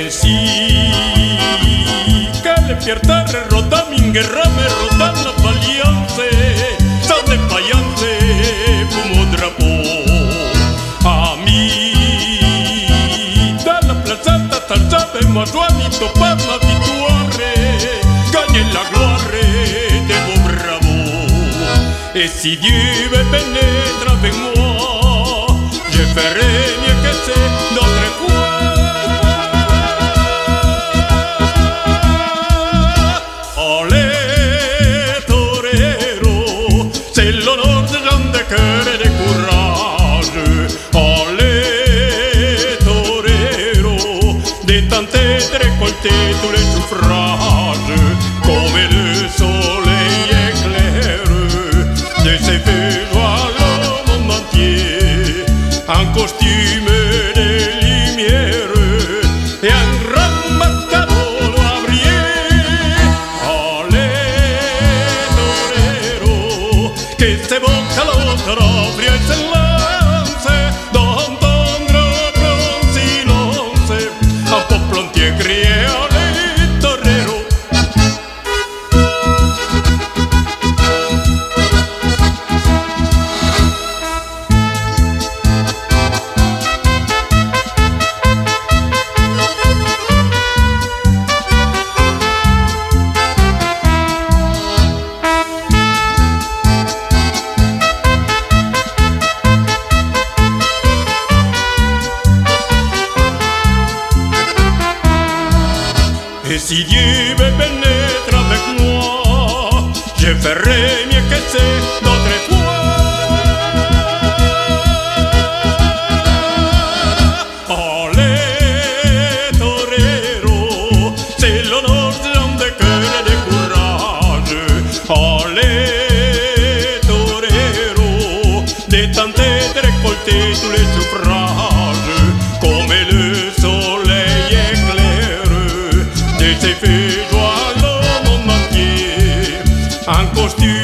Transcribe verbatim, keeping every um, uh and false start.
Sì, che le fiertare rodam in guerra me rodam la valianze, state paianze come drapo. Ami, dalla plazzata tarzate ma giovani topar la vittoria, gagne la gloria de vos bravo. Et si Dieu me pénètre avec moi, je ferai mieux que c'est notre foi. Tous les suffrages, comme le soleil éclaire, de ses feux joie le monde entier, en costume de lumière et un grand bateau doit briller. Allez, torero, que se boca l'autre brille se lance dans ton propre silence, un peuple entier crie. Et si Dieu me pénètre avec moi, je ferai mieux que c'est notre foi. Allez, torero, c'est l'honneur d'un de cœur et de courage. Allez, torero, de tenter de récolter tous les suffrages, comme le soleil éclaire. C'est fait joie le monde entier en costume